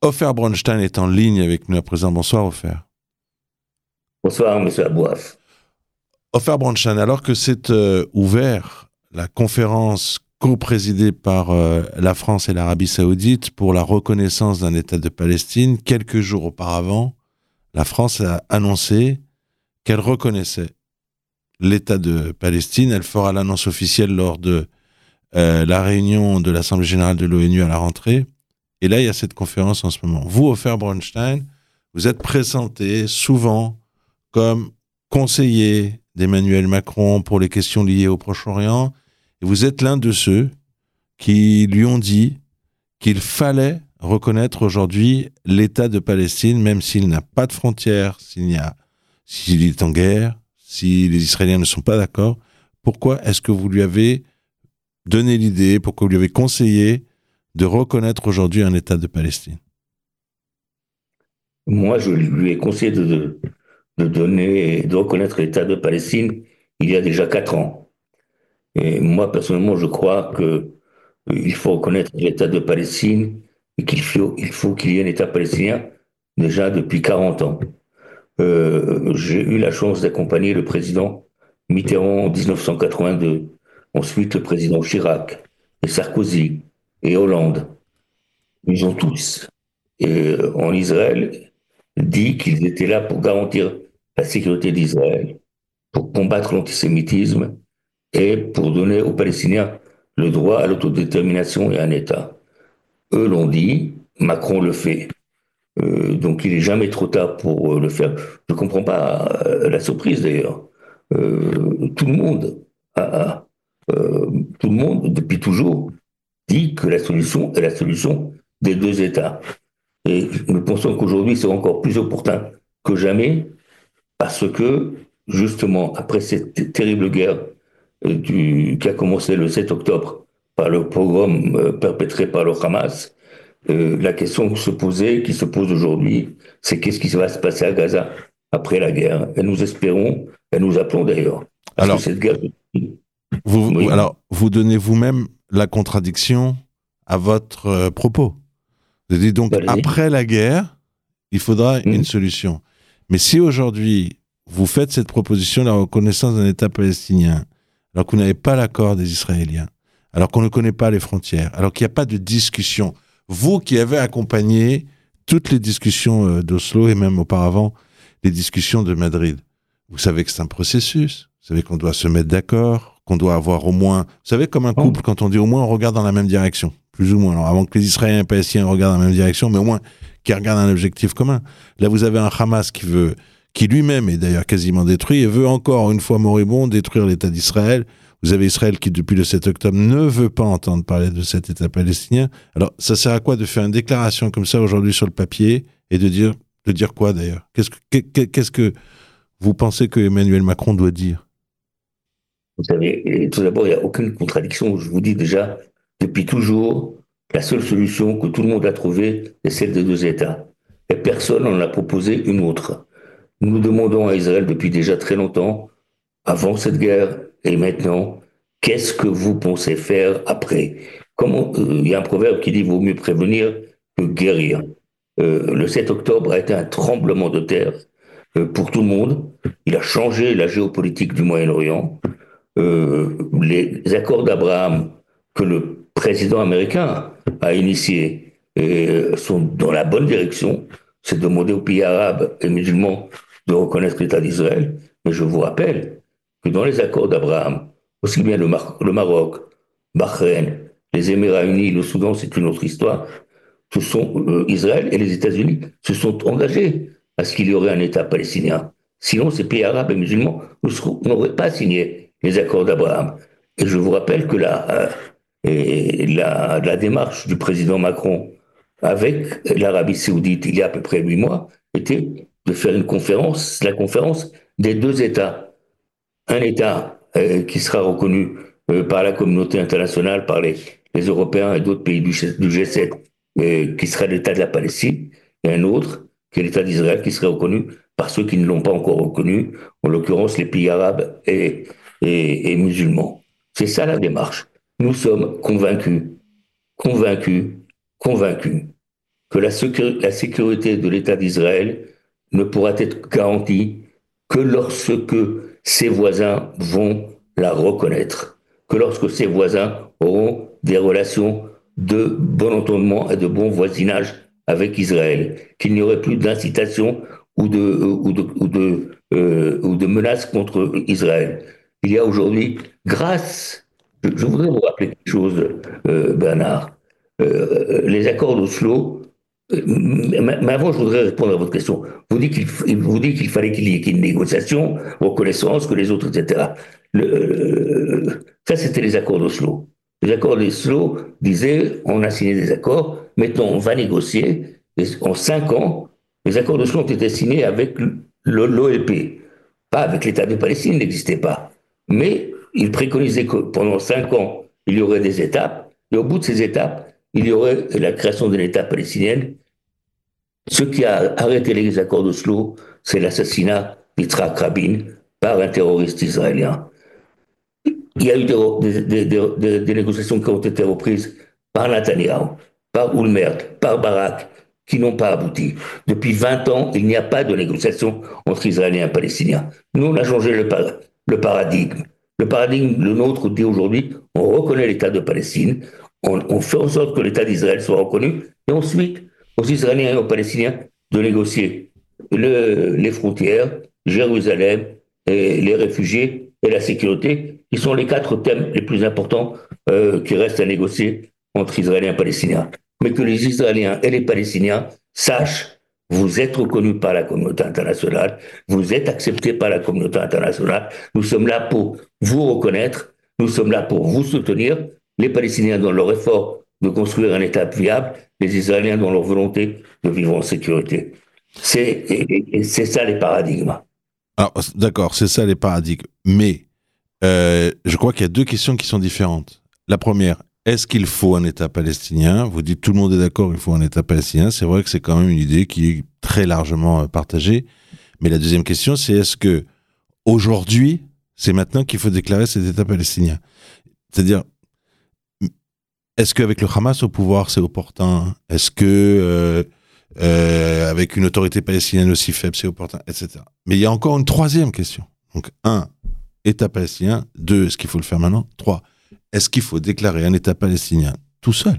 Ofer Bronstein est en ligne avec nous à présent. Bonsoir Ofer. Bonsoir, monsieur Abouaf. Ofer Bronstein, alors que c'est ouvert la conférence co-présidée par la France et l'Arabie Saoudite pour la reconnaissance d'un État de Palestine, quelques jours auparavant, la France a annoncé qu'elle reconnaissait l'État de Palestine. Elle fera l'annonce officielle lors de la réunion de l'Assemblée générale de l'ONU à la rentrée. Et là, il y a cette conférence en ce moment. Vous, Ofer Bronstein, vous êtes présenté souvent comme conseiller d'Emmanuel Macron pour les questions liées au Proche-Orient. Et vous êtes l'un de ceux qui lui ont dit qu'il fallait reconnaître aujourd'hui l'État de Palestine, même s'il n'a pas de frontières, s'il est en guerre, si les Israéliens ne sont pas d'accord. Pourquoi est-ce que vous lui avez donné l'idée, pourquoi vous lui avez conseillé de reconnaître aujourd'hui un État de Palestine? Moi, je lui ai conseillé de reconnaître l'État de Palestine il y a déjà 4 ans. Et moi, personnellement, je crois qu'il faut reconnaître l'État de Palestine et qu'il faut qu'il y ait un État palestinien déjà depuis 40 ans. J'ai eu la chance d'accompagner le président Mitterrand en 1982, ensuite le président Chirac et Sarkozy et Hollande. Ils ont tous, en Israël, dit qu'ils étaient là pour garantir la sécurité d'Israël, pour combattre l'antisémitisme et pour donner aux Palestiniens le droit à l'autodétermination et à un État. Eux l'ont dit, Macron le fait. Donc il n'est jamais trop tard pour le faire. Je ne comprends pas la surprise d'ailleurs. Tout le monde tout le monde, depuis toujours, dit que la solution est la solution des deux États. Et nous pensons qu'aujourd'hui, c'est encore plus opportun que jamais, parce que, justement, après cette terrible guerre qui a commencé le 7 octobre par le pogrom perpétré par le Hamas, la question qui se pose aujourd'hui, c'est qu'est-ce qui va se passer à Gaza après la guerre. Et nous espérons, et nous appelons d'ailleurs, parce que Alors, cette guerre... Oui. vous donnez vous-même la contradiction à votre propos. Vous dites donc, Allez-y. après la guerre, il faudra une Hmm. solution. Mais si aujourd'hui, vous faites cette proposition de la reconnaissance d'un État palestinien, alors que vous n'avez pas l'accord des Israéliens, alors qu'on ne connaît pas les frontières, alors qu'il n'y a pas de discussion, vous qui avez accompagné toutes les discussions d'Oslo et même auparavant les discussions de Madrid, vous savez que c'est un processus, vous savez qu'on doit se mettre d'accord, qu'on doit avoir au moins, vous savez, comme un couple, quand on dit au moins on regarde dans la même direction, plus ou moins, alors avant que les Israéliens et les Palestiniens regardent dans la même direction, mais au moins qui regardent un objectif commun. Là, vous avez un Hamas qui lui-même est d'ailleurs quasiment détruit et veut encore, une fois moribond, détruire l'État d'Israël. Vous avez Israël qui, depuis le 7 octobre, ne veut pas entendre parler de cet État palestinien. Alors, ça sert à quoi de faire une déclaration comme ça aujourd'hui sur le papier et de dire quoi d'ailleurs? Qu'est-ce que vous pensez que Emmanuel Macron doit dire? Vous savez, tout d'abord, il n'y a aucune contradiction. Je vous dis déjà, depuis toujours, la seule solution que tout le monde a trouvée est celle des deux États. Et personne n'en a proposé une autre. Nous demandons à Israël depuis déjà très longtemps, avant cette guerre et maintenant, qu'est-ce que vous pensez faire après? Il y a un proverbe qui dit vaut mieux prévenir que guérir. Le 7 octobre a été un tremblement de terre pour tout le monde. Il a changé la géopolitique du Moyen-Orient. Les accords d'Abraham que le président américain a initiés sont dans la bonne direction. C'est demander aux pays arabes et musulmans de reconnaître l'État d'Israël. Mais je vous rappelle que dans les accords d'Abraham, aussi bien le Maroc, Bahreïn, les Émirats unis, le Soudan, c'est une autre histoire. Israël et les États-Unis se sont engagés à ce qu'il y aurait un État palestinien. Sinon, ces pays arabes et musulmans n'auraient pas signé les accords d'Abraham. Et je vous rappelle que la démarche du président Macron avec l'Arabie saoudite il y a à peu près 8 mois était de faire la conférence des deux États. Un État qui sera reconnu par la communauté internationale, par les Européens et d'autres pays du G7, qui sera l'État de la Palestine, et un autre qui est l'État d'Israël, qui serait reconnu par ceux qui ne l'ont pas encore reconnu, en l'occurrence les pays arabes et musulmans. C'est ça la démarche. Nous sommes convaincus, convaincus, convaincus que la sécurité de l'État d'Israël ne pourra être garantie que lorsque ses voisins vont la reconnaître, que lorsque ses voisins auront des relations de bon entendement et de bon voisinage avec Israël, qu'il n'y aurait plus d'incitation ou de menaces contre Israël. Il y a aujourd'hui, je voudrais vous rappeler quelque chose, Bernard, les accords d'Oslo, mais avant, je voudrais répondre à votre question. Vous dites qu'il fallait qu'il y ait une négociation, reconnaissance, que les autres, etc. Ça, c'était les accords d'Oslo. Les accords d'Oslo disaient, on a signé des accords, maintenant on va négocier. En 5 ans, les accords d'Oslo ont été signés avec l'OLP, pas avec l'État de Palestine, il n'existait pas. Mais ils préconisaient que pendant 5 ans, il y aurait des étapes, et au bout de ces étapes, il y aurait la création de l'État palestinien. Ce qui a arrêté les accords d'Oslo, c'est l'assassinat d'Yitzhak Rabin par un terroriste israélien. Il y a eu des négociations qui ont été reprises par Netanyahu, par Olmert, par Barak, qui n'ont pas abouti. Depuis 20 ans, il n'y a pas de négociation entre Israéliens et Palestiniens. Nous, on a changé le paradigme. Le paradigme, le nôtre, dit aujourd'hui, on reconnaît l'État de Palestine, on fait en sorte que l'État d'Israël soit reconnu, et ensuite, aux Israéliens et aux Palestiniens de négocier les frontières, Jérusalem, et les réfugiés et la sécurité, qui sont les 4 thèmes les plus importants qui restent à négocier entre Israéliens et Palestiniens. Mais que les Israéliens et les Palestiniens sachent, vous êtes reconnus par la communauté internationale, vous êtes acceptés par la communauté internationale, nous sommes là pour vous reconnaître, nous sommes là pour vous soutenir, les Palestiniens dans leur effort de construire un État viable, les Israéliens dans leur volonté de vivre en sécurité. C'est ça les paradigmes. Alors, d'accord, c'est ça les paradigmes. Mais je crois qu'il y a 2 questions qui sont différentes. La première, est-ce qu'il faut un État palestinien? Vous dites tout le monde est d'accord, il faut un État palestinien. C'est vrai que c'est quand même une idée qui est très largement partagée. Mais la deuxième question, c'est est-ce que aujourd'hui, c'est maintenant qu'il faut déclarer cet État palestinien? C'est-à-dire, est-ce qu'avec le Hamas au pouvoir, c'est opportun? Est-ce que avec une autorité palestinienne aussi faible, c'est opportun, etc. Mais il y a encore une 3e question. Donc, 1, État palestinien. 2, est-ce qu'il faut le faire maintenant? 3, est-ce qu'il faut déclarer un État palestinien tout seul,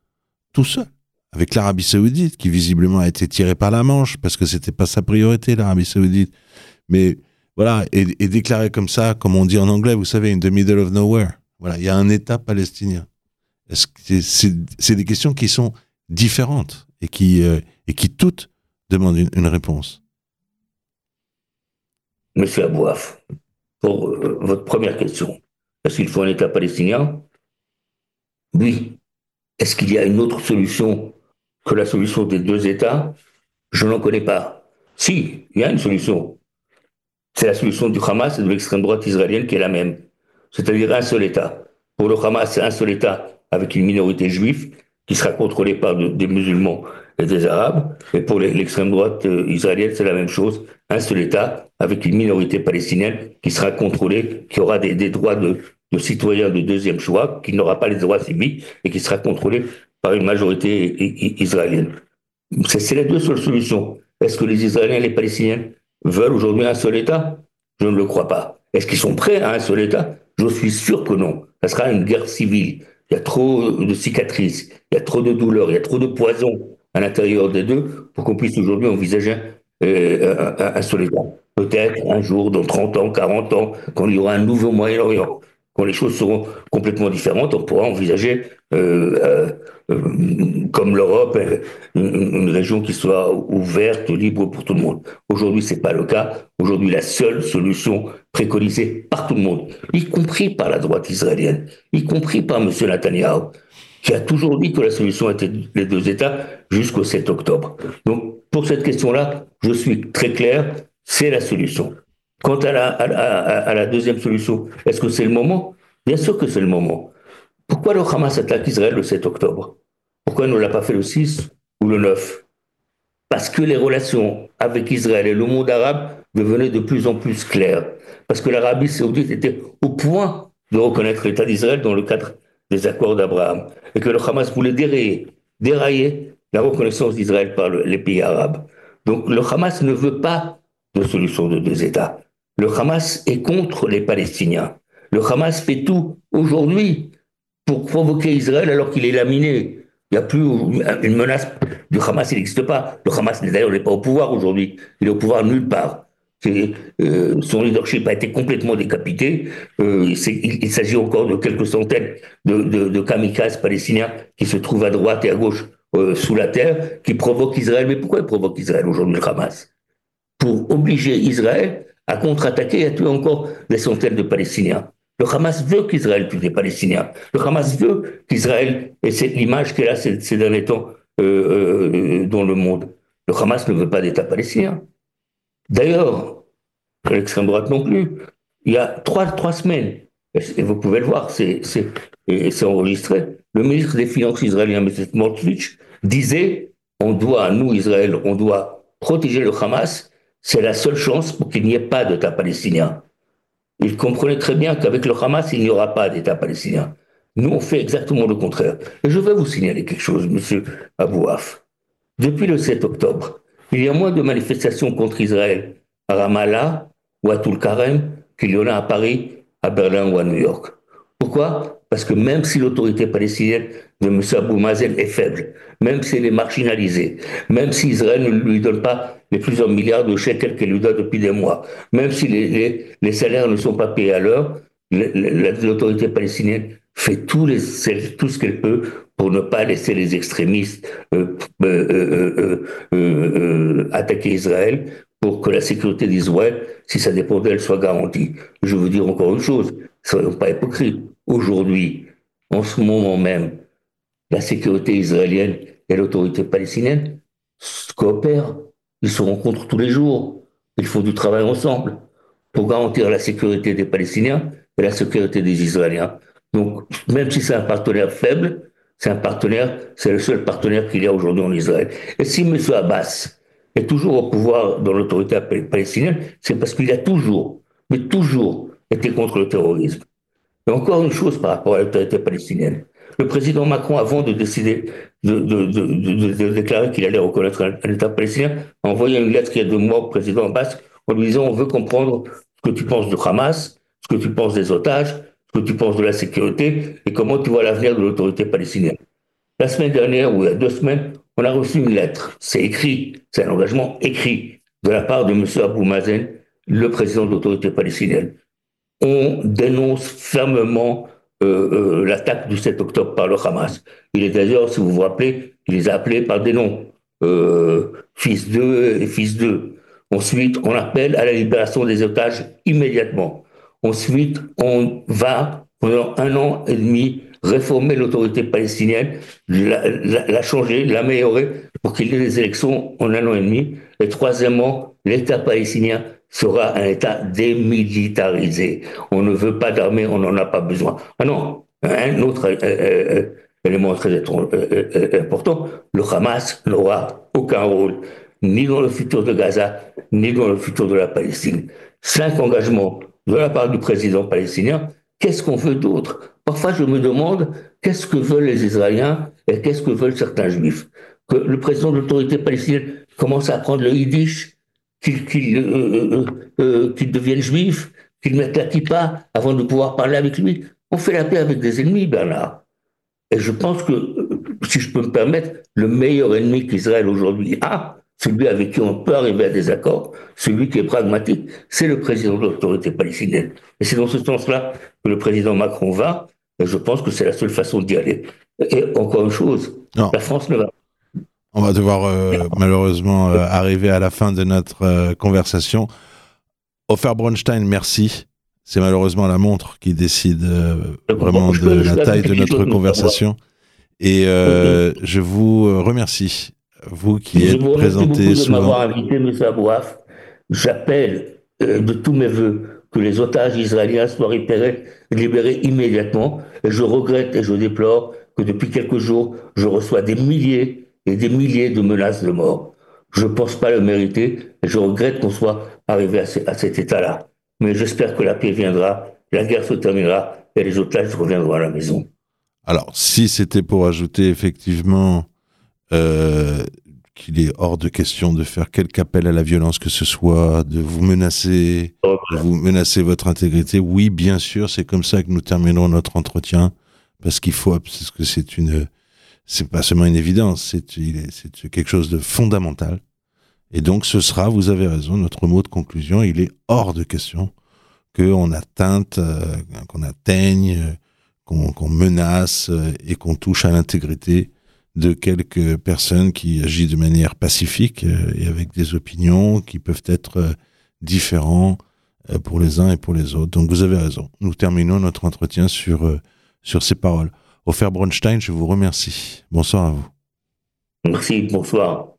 avec l'Arabie Saoudite, qui visiblement a été tirée par la manche, parce que c'était pas sa priorité, l'Arabie Saoudite. Mais voilà, et déclarer comme ça, comme on dit en anglais, vous savez, in the middle of nowhere. Voilà, il y a un État palestinien. Est-ce que c'est des questions qui sont différentes et qui toutes demandent une réponse. Monsieur Abouaf, pour votre première question, est-ce qu'il faut un État palestinien? Oui. Est-ce qu'il y a une autre solution que la solution des 2 États? Je n'en connais pas. Si, il y a une solution. C'est la solution du Hamas et de l'extrême droite israélienne qui est la même. C'est-à-dire un seul État. Pour le Hamas, c'est un seul État avec une minorité juive qui sera contrôlée par des musulmans et des Arabes. Et pour l'extrême droite israélienne, c'est la même chose. Un seul État avec une minorité palestinienne qui sera contrôlée, qui aura des droits de citoyens de 2e choix, qui n'aura pas les droits civiques et qui sera contrôlée par une majorité israélienne. C'est les 2 seules solutions. Est-ce que les Israéliens et les Palestiniens veulent aujourd'hui un seul État? Je ne le crois pas. Est-ce qu'ils sont prêts à un seul État? Je suis sûr que non. Ça sera une guerre civile. Il y a trop de cicatrices, il y a trop de douleurs, il y a trop de poison à l'intérieur des 2 pour qu'on puisse aujourd'hui envisager un seul État. Peut-être un jour, dans 30 ans, 40 ans, quand il y aura un nouveau Moyen-Orient, quand les choses seront complètement différentes, on pourra envisager, comme l'Europe, une région qui soit ouverte, libre pour tout le monde. Aujourd'hui, ce n'est pas le cas. Aujourd'hui, la seule solution préconisée par tout le monde, y compris par la droite israélienne, y compris par M. Netanyahu, qui a toujours dit que la solution était les 2 États jusqu'au 7 octobre. Donc, pour cette question-là, je suis très clair, c'est la solution. Quant à la 2e solution, est-ce que c'est le moment? Bien sûr que c'est le moment. Pourquoi le Hamas attaque Israël le 7 octobre? Pourquoi il ne l'a pas fait le 6 ou le 9? Parce que les relations avec Israël et le monde arabe devenaient de plus en plus claires. Parce que l'Arabie saoudite était au point de reconnaître l'État d'Israël dans le cadre des accords d'Abraham. Et que le Hamas voulait dérailler la reconnaissance d'Israël par les pays arabes. Donc le Hamas ne veut pas de solution de deux États. Le Hamas est contre les Palestiniens. Le Hamas fait tout aujourd'hui pour provoquer Israël alors qu'il est laminé. Il n'y a plus une menace du Hamas, il n'existe pas. Le Hamas, d'ailleurs, n'est pas au pouvoir aujourd'hui. Il est au pouvoir nulle part. Son leadership a été complètement décapité. Il s'agit encore de quelques centaines de kamikazes palestiniens qui se trouvent à droite et à gauche sous la terre, qui provoquent Israël. Mais pourquoi ils provoquent Israël aujourd'hui, le Hamas? Pour obliger Israël à contre-attaquer et à tuer encore des centaines de Palestiniens. Le Hamas veut qu'Israël tue les Palestiniens. Le Hamas veut qu'Israël, et c'est l'image qu'elle a ces derniers temps dans le monde. Le Hamas ne veut pas d'État palestinien. D'ailleurs, l'extrême droite non plus. Il y a trois semaines, et vous pouvez le voir, c'est enregistré, le ministre des Finances israélien, M. Smotrich, disait on doit, nous, Israël, on doit protéger le Hamas, c'est la seule chance pour qu'il n'y ait pas d'État palestinien. Il comprenait très bien qu'avec le Hamas, il n'y aura pas d'État palestinien. Nous, on fait exactement le contraire. Et je vais vous signaler quelque chose, M. Abouaf. Depuis le 7 octobre, il y a moins de manifestations contre Israël à Ramallah ou à Tulkarem qu'il y en a à Paris, à Berlin ou à New York. Pourquoi? Parce que même si l'autorité palestinienne de M. Abou Mazen est faible, même si elle est marginalisée, même si Israël ne lui donne pas les plusieurs milliards de shekels qu'elle lui donne depuis des mois, même si les salaires ne sont pas payés à l'heure, l'autorité palestinienne fait tout ce qu'elle peut pour ne pas laisser les extrémistes attaquer Israël, pour que la sécurité d'Israël, si ça dépend d'elle, soit garantie. Je veux dire encore une chose, soyons pas hypocrites. Aujourd'hui, en ce moment même, la sécurité israélienne et l'autorité palestinienne coopèrent, ils se rencontrent tous les jours, ils font du travail ensemble pour garantir la sécurité des Palestiniens et la sécurité des Israéliens. Donc, même si c'est un partenaire faible, c'est le seul partenaire qu'il y a aujourd'hui en Israël. Et si M. Abbas est toujours au pouvoir dans l'autorité palestinienne, c'est parce qu'il a toujours, mais toujours, été contre le terrorisme. Et encore une chose par rapport à l'autorité palestinienne. Le président Macron, avant de décider de déclarer qu'il allait reconnaître un État palestinien, a envoyé une lettre il y a 2 mois au président Abbas en lui disant on veut comprendre ce que tu penses du Hamas, ce que tu penses des otages, ce que tu penses de la sécurité et comment tu vois l'avenir de l'autorité palestinienne. La semaine dernière, ou il y a 2 semaines, on a reçu une lettre. C'est écrit, c'est un engagement écrit de la part de M. Abou Mazen, le président de l'autorité palestinienne. On dénonce fermement l'attaque du 7 octobre par le Hamas. Il est d'ailleurs, si vous vous rappelez, il les a appelés par des noms, fils d'eux et fils d'eux. Ensuite, on appelle à la libération des otages immédiatement. Ensuite, on va, pendant 1 an et demi, réformer l'autorité palestinienne, la changer, l'améliorer pour qu'il y ait des élections en 1 an et demi. Et troisièmement, l'État palestinien sera un État démilitarisé. On ne veut pas d'armée, on n'en a pas besoin. Ah non, un autre élément très important, le Hamas n'aura aucun rôle, ni dans le futur de Gaza, ni dans le futur de la Palestine. 5 engagements de la part du président palestinien. Qu'est-ce qu'on veut d'autre? Parfois, je me demande qu'est-ce que veulent les Israéliens et qu'est-ce que veulent certains Juifs. Que le président de l'autorité palestinienne commence à apprendre le yiddish, qu'ils deviennent juifs, qu'ils mettent la kippa avant de pouvoir parler avec lui. On fait la paix avec des ennemis, Bernard. Et je pense que, si je peux me permettre, le meilleur ennemi qu'Israël aujourd'hui a, celui avec qui on peut arriver à des accords, celui qui est pragmatique, c'est le président de l'autorité palestinienne. Et c'est dans ce sens-là que le président Macron va, et je pense que c'est la seule façon d'y aller. Et encore une chose, non. La France ne va pas. On va devoir malheureusement arriver à la fin de notre conversation. Ofer Bronstein, merci. C'est malheureusement la montre qui décide vraiment de la taille de notre conversation. Et je vous remercie, vous qui êtes présenté souvent. Je vous remercie beaucoup de m'avoir invité, M. Abouaf. J'appelle de tous mes voeux que les otages israéliens soient libérés immédiatement. Et je regrette et je déplore que depuis quelques jours, je reçois des milliers et des milliers de menaces de mort. Je ne pense pas le mériter et je regrette qu'on soit arrivé à cet état-là. Mais j'espère que la paix viendra, la guerre se terminera et les otages reviendront à la maison. Alors, si c'était pour ajouter effectivement qu'il est hors de question de faire quelque appel à la violence que ce soit, de vous menacer, de vous menacer votre intégrité. Oui, bien sûr, c'est comme ça que nous terminons notre entretien, parce que c'est pas seulement une évidence, c'est quelque chose de fondamental. Et donc, ce sera, vous avez raison, notre mot de conclusion. Il est hors de question qu'on qu'on atteigne, qu'on menace et qu'on touche à l'intégrité de quelques personnes qui agissent de manière pacifique et avec des opinions qui peuvent être différentes pour les uns et pour les autres. Donc vous avez raison. Nous terminons notre entretien sur ces paroles. Ofer Bronstein, je vous remercie. Bonsoir à vous. Merci, bonsoir.